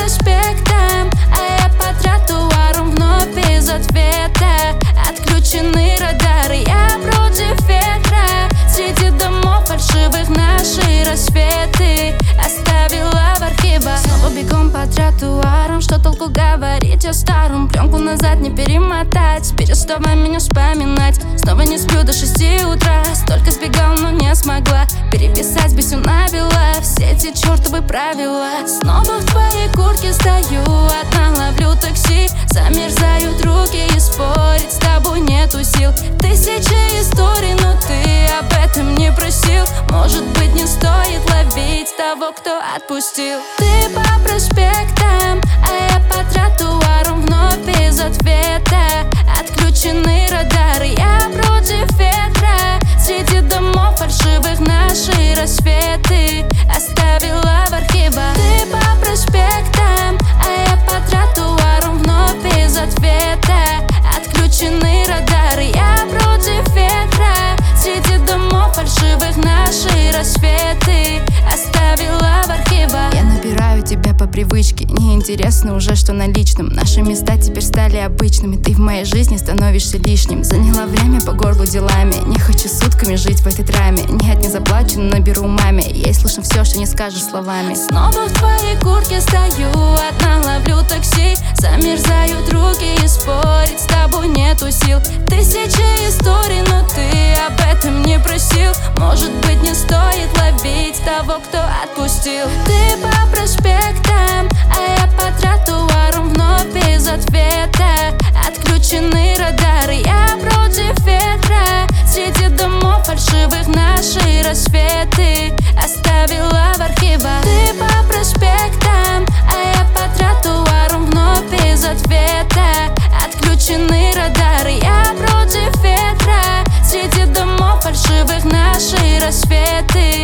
проспектам, а я по тротуарам вновь без ответа. Отключены радары, я против ветра. Среди домов фальшивых наши рассветы оставила в архивах. Снова бегом по тротуарам, что толку говорить о старом? Пленку назад не перемотать, переставай меня вспоминать. Снова не сплю до 6 утра, столько сбегал, но не смогла переписать бы все набила, все эти чертовы правила. Снова в твоей куртке стою, одна ловлю такси. Замерзают руки и спорить с тобой нету сил. Тысячи историй, но ты об этом не просил. Может быть, не стоит ловить того, кто отпустил. Ты по проспектам, а я по тротуарам вновь без ответа. Отключены радары, я против ветра. Среди домов фальшивых наши рассветы оставила в архивах. Ты по проспектам, а я по тротуарам вновь без ответа. Отключены радары, я против ветра. Среди домов фальшивых наши рассветы оставила в архивах. Я набираю тебя по привычке, неинтересно уже, что на личном. Наши места теперь стали обычными, ты в моей жизни становишься лишним. Заняла время по горлу делами, не хочу сутками жить в этой драме. Нет, не заплачу, но наберу маме, ей слышно все, что не скажешь словами. Снова в твоей куртке стою, одна ловлю такси. Замерзают руки и спорить с тобой нету сил. Тысячи историй, но ты об этом не просил. Может быть, не стоит ловить того, кто отпустил. Ты по проспектам, а я по тротуарам вновь без ответа. Отключены радары, я против ветра. Среди домов фальшивых наши рассветы оставила в архивах. Ты по проспектам, а я по тротуарам вновь без ответа. Отключены радары, я против ветра. Среди домов фальшивых наши рассветы